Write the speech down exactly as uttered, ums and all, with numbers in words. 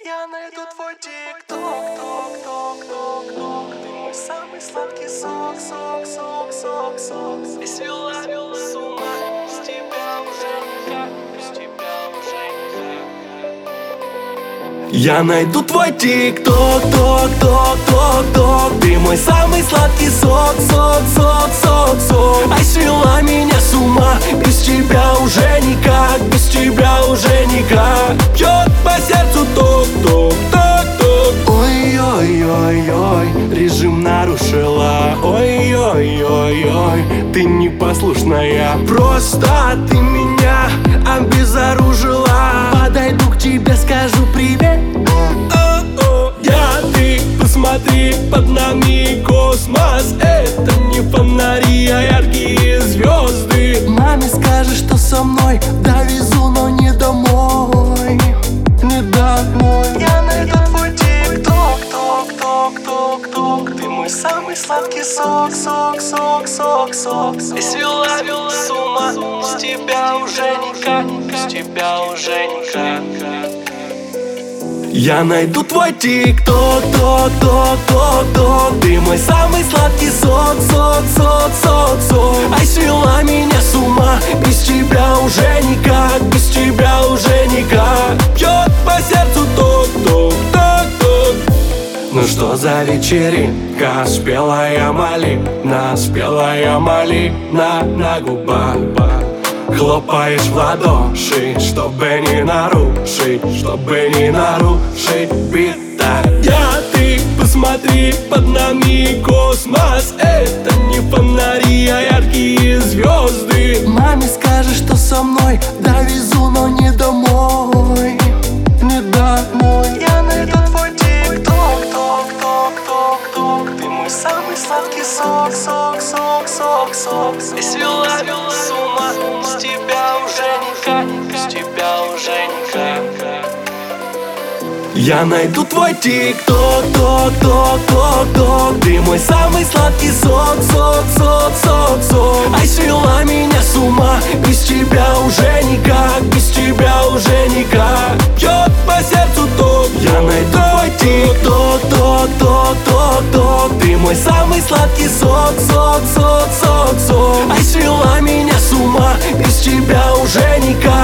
Я найду твой тик-ток, ток, ток, ток, ток. Ты мой самый сладкий сок, сок, сок, сок, сок. И свела с ума, без тебя уже никак, без тебя уже никак. Я найду твой тик-ток, ток, ток, ток, ток. Ты мой самый сладкий сок, сок, сок, сок, сок. Ай, свела меня с ума, без тебя уже никак, без тебя уже никак. Бьет по сердцу ток, ток, ток, ток. Ой-ой-ой-ой, режим нарушила. Ой-ой-ой-ой, ты непослушная. Просто ты меня обезоружила. Подойду к тебе, скажу привет. О-о, я, ты, посмотри, под нами космос. Это не фонари, а яркие звезды. Маме скажешь, что со мной довезу, но не домой, не домой. Я найду твой тик-ток, ток, ток, ток, ток. Ты мой самый сладкий сок, сок, сок, сок, сок. И свела с ума, без тебя уже никак, без тебя уже никак. Я найду твой тик-ток, ток, ток, ток, ток. Ты мой самый сладкий сок, сок, сок, сок, сок. Ай, свела меня с ума, без тебя уже никак, без тебя уже никак. Бьет по сердцу ток, ток, ток, ток. Ну что за вечеринка, спелая малина, спелая малина на губах. Хлопаешь в ладоши, чтобы не нарушить, чтобы не нарушить бита. Я, ты, посмотри, под нами космос. Это не фонари, а яркие звезды. Маме скажешь, что со мной довезу, но не домой, не домой. Я найду твой тик-ток, ток, ток, ток, ток. Ты мой самый сладкий сок, сок, сок, сок, сок. И свела с ума, без тебя уже никак, без тебя уже никак. Я найду твой тик-ток, ток, ток, ток, ток. Ты мой самый сладкий сок, сок, сок, сок, сок. Ай, свела меня с ума, без тебя уже никак, без тебя уже никак. Бьет по сердцу ток. Я найду твой тик-ток, ток, ток, ток, ток. Ты мой самый сладкий сок, сок, сок, сок, сок. Ай, свела меня с ума, без тебя уже никак.